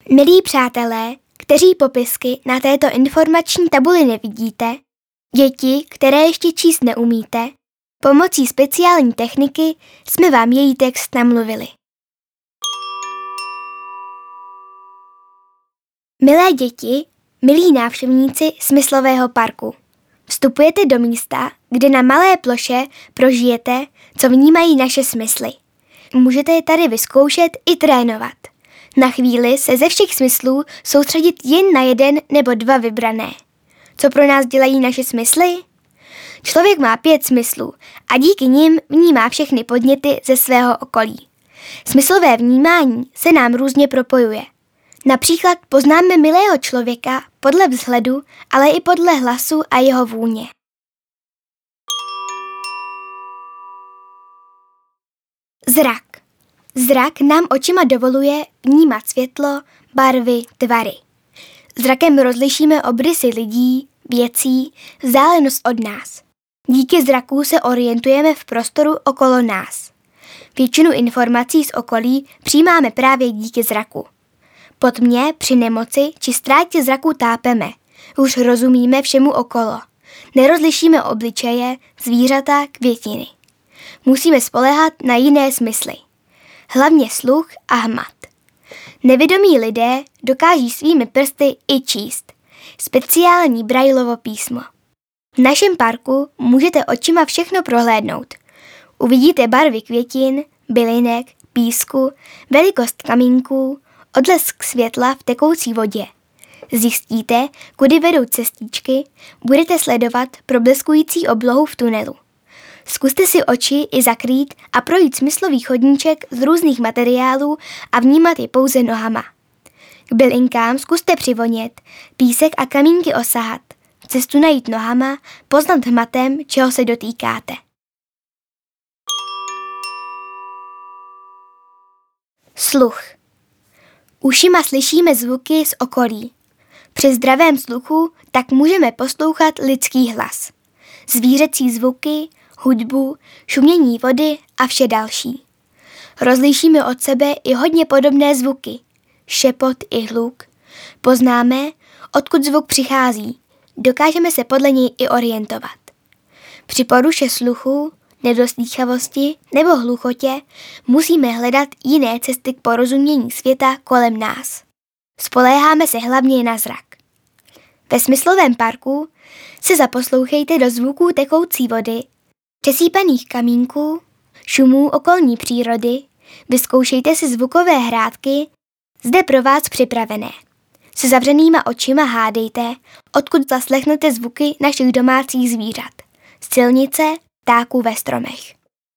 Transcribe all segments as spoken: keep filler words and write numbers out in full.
Milí přátelé, kteří popisky na této informační tabuli nevidíte, děti, které ještě číst neumíte, pomocí speciální techniky jsme vám její text namluvili. Milé děti, milí návštěvníci smyslového parku, vstupujete do místa, kde na malé ploše prožijete, co vnímají naše smysly. Můžete je tady vyzkoušet i trénovat. Na chvíli se ze všech smyslů soustředit jen na jeden nebo dva vybrané. Co pro nás dělají naše smysly? Člověk má pět smyslů a díky nim vnímá všechny podněty ze svého okolí. Smyslové vnímání se nám různě propojuje. Například poznáme milého člověka podle vzhledu, ale i podle hlasu a jeho vůně. Zrak. Zrak nám očima dovoluje vnímat světlo, barvy, tvary. Zrakem rozlišíme obrysy lidí, věcí, vzdálenost od nás. Díky zraku se orientujeme v prostoru okolo nás. Většinu informací z okolí přijímáme právě díky zraku. Po tmě, při nemoci či ztrátě zraku tápeme. Už rozumíme všemu okolo. Nerozlišíme obličeje, zvířata, květiny. Musíme spoléhat na jiné smysly. Hlavně sluch a hmat. Nevědomí lidé dokáží svými prsty i číst. Speciální Braillovo písmo. V našem parku můžete očima všechno prohlédnout. Uvidíte barvy květin, bylinek, písku, velikost kamínků, odlesk světla v tekoucí vodě. Zjistíte, kudy vedou cestičky, budete sledovat probleskující oblohu v tunelu. Zkuste si oči i zakrýt a projít smyslový chodníček z různých materiálů a vnímat je pouze nohama. K bylinkám zkuste přivonět, písek a kamínky osahat, cestu najít nohama, poznat hmatem, čeho se dotýkáte. Sluch. Ušima slyšíme zvuky z okolí. Při zdravém sluchu tak můžeme poslouchat lidský hlas, zvířecí zvuky, hudbu, šumění vody a vše další. Rozlišíme od sebe i hodně podobné zvuky, šepot i hluk. Poznáme, odkud zvuk přichází, dokážeme se podle něj i orientovat. Při poruše sluchu, nedoslýchavosti nebo hluchotě musíme hledat jiné cesty k porozumění světa kolem nás. Spoléháme se hlavně na zrak. Ve smyslovém parku se zaposlouchejte do zvuků tekoucí vody, přesýpaných kamínků, šumů okolní přírody, vyzkoušejte si zvukové hrádky, zde pro vás připravené. Se zavřenýma očima hádejte, odkud zaslechnete zvuky našich domácích zvířat, z silnice, ptáků ve stromech.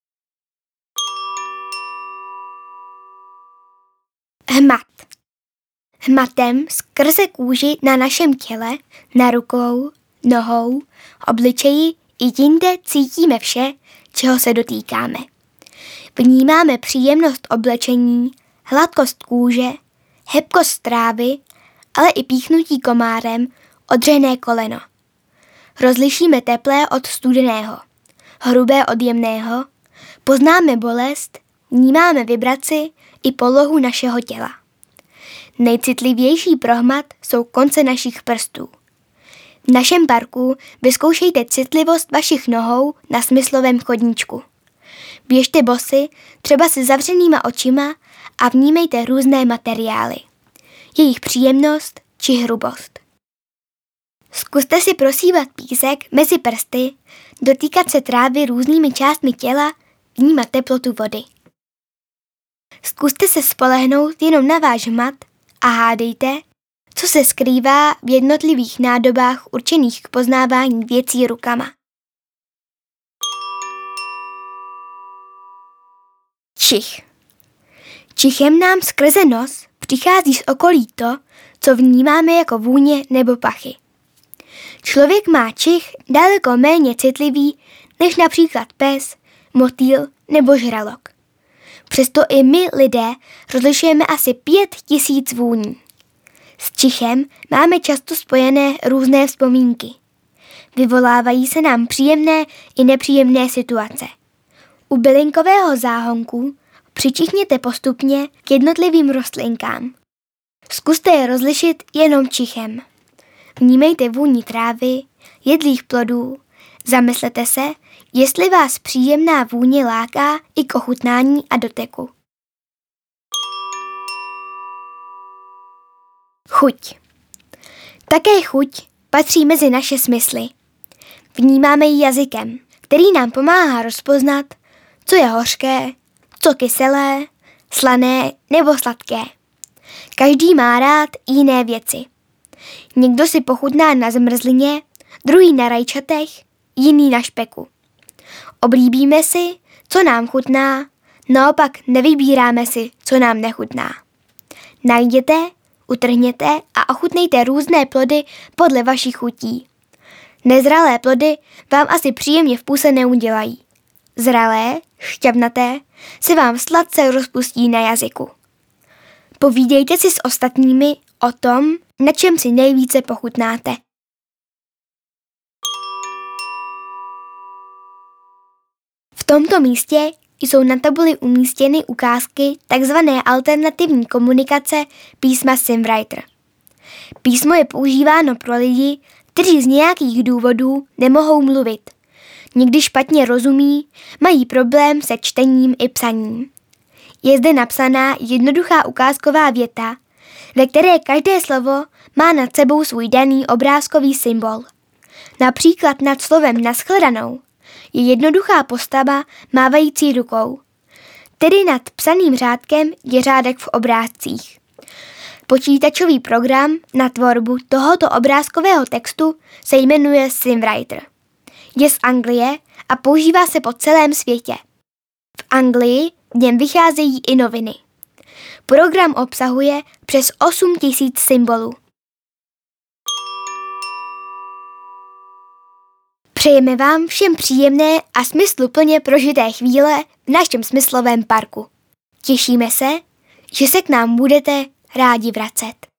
Hmat. Hmatem skrze kůži na našem těle, na rukou, nohou, obličeji i jinde cítíme vše, čeho se dotýkáme. Vnímáme příjemnost oblečení, hladkost kůže, hebkost trávy, ale i píchnutí komárem, odřené koleno. Rozlišíme teplé od studeného, hrubé od jemného, poznáme bolest, vnímáme vibraci i polohu našeho těla. Nejcitlivější pro hmat jsou konce našich prstů. V našem parku vyzkoušejte citlivost vašich nohou na smyslovém chodníčku. Běžte bosy, třeba se zavřenýma očima a vnímejte různé materiály, jejich příjemnost či hrubost. Zkuste si prosívat písek mezi prsty, dotýkat se trávy různými částmi těla, vnímat teplotu vody. Zkuste se spolehnout jenom na váš hmat a hádejte, co se skrývá v jednotlivých nádobách určených k poznávání věcí rukama. Čich. Čichem nám skrze nos přichází z okolí to, co vnímáme jako vůně nebo pachy. Člověk má čich daleko méně citlivý než například pes, motýl nebo žralok. Přesto i my lidé rozlišujeme asi pět tisíc vůní. S čichem máme často spojené různé vzpomínky. Vyvolávají se nám příjemné i nepříjemné situace. U bylinkového záhonku přičichněte postupně k jednotlivým rostlinkám. Zkuste je rozlišit jenom čichem. Vnímejte vůni trávy, jedlých plodů. Zamyslete se, jestli vás příjemná vůně láká i k ochutnání a doteku. Chuť. Také chuť patří mezi naše smysly. Vnímáme ji jazykem, který nám pomáhá rozpoznat, co je hořké, co kyselé, slané nebo sladké. Každý má rád jiné věci. Někdo si pochutná na zmrzlině, druhý na rajčatech, jiný na špeku. Oblíbíme si, co nám chutná, naopak nevybíráme si, co nám nechutná. Najděte, utrhněte a ochutnejte různé plody podle vašich chutí. Nezralé plody vám asi příjemně v puse neudělají. Zralé, šťavnaté, se vám sladce rozpustí na jazyku. Povídejte si s ostatními o tom, na čem si nejvíce pochutnáte. V tomto místě jsou na tabuli umístěny ukázky tzv. Alternativní komunikace písma Symwriter. Písmo je používáno pro lidi, kteří z nějakých důvodů nemohou mluvit. Někdy špatně rozumí, mají problém se čtením i psaním. Je zde napsaná jednoduchá ukázková věta, ve které každé slovo má nad sebou svůj daný obrázkový symbol. Například nad slovem nashledanou je jednoduchá postava mávající rukou. Tedy nad psaným řádkem je řádek v obrázcích. Počítačový program na tvorbu tohoto obrázkového textu se jmenuje Symwriter. Je z Anglie a používá se po celém světě. V Anglii v něm vycházejí i noviny. Program obsahuje přes osm tisíc symbolů. Přejeme vám všem příjemné a smysluplně prožité chvíle v našem smyslovém parku. Těšíme se, že se k nám budete rádi vracet.